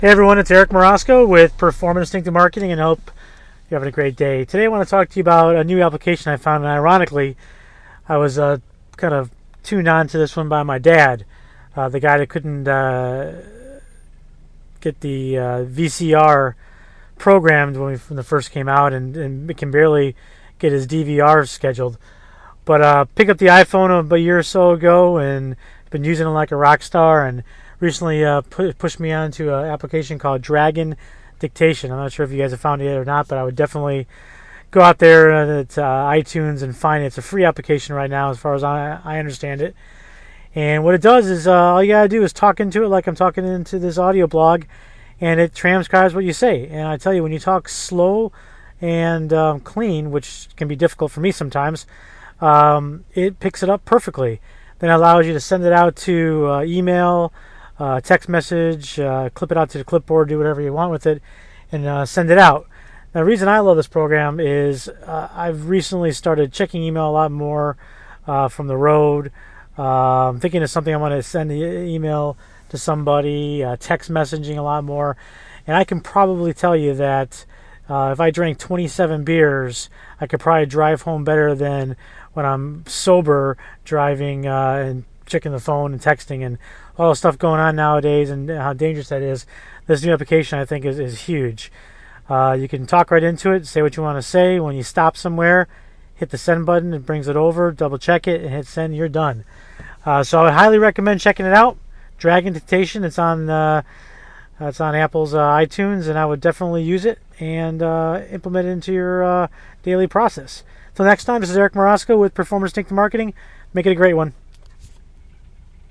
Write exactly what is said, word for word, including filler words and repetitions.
Hey everyone, it's Eric Morosco with Performance Instinctive Marketing, and I hope you're having a great day. Today I want to talk to you about a new application I found, and ironically, I was uh, kind of tuned on to this one by my dad, uh, the guy that couldn't uh, get the uh, V C R programmed when, we, when it first came out, and, and can barely get his D V R scheduled. But uh, picked up the iPhone a year or so ago and been using it like a rock star, and recently uh, pu- pushed me onto an application called Dragon Dictation. I'm not sure if you guys have found it yet or not, but I would definitely go out there at uh, iTunes and find it. It's a free application right now as far as I, I understand it. And what it does is uh, all you got to do is talk into it like I'm talking into this audio blog, and it transcribes what you say. And I tell you, when you talk slow and um, clean, which can be difficult for me sometimes, um, it picks it up perfectly. Then it allows you to send it out to uh, email, Uh, text message, uh, clip it out to the clipboard, do whatever you want with it, and uh, send it out. Now, the reason I love this program is uh, I've recently started checking email a lot more uh, from the road. Uh, I'm thinking of something I want to send the email to somebody, uh, text messaging a lot more, and I can probably tell you that uh, if I drank twenty-seven beers, I could probably drive home better than when I'm sober driving uh, and checking the phone and texting and all the stuff going on nowadays, and how dangerous that is. This new application, I think, is, is huge. Uh, you can talk right into it, say what you want to say. When you stop somewhere, hit the send button. It brings it over, double check it, and hit send. You're done. Uh, so I would highly recommend checking it out. Dragon Dictation. It's on uh, it's on Apple's uh, iTunes, and I would definitely use it and uh, implement it into your uh, daily process. Till next time, this is Eric Morosco with Performance Instinctive Marketing. Make it a great one.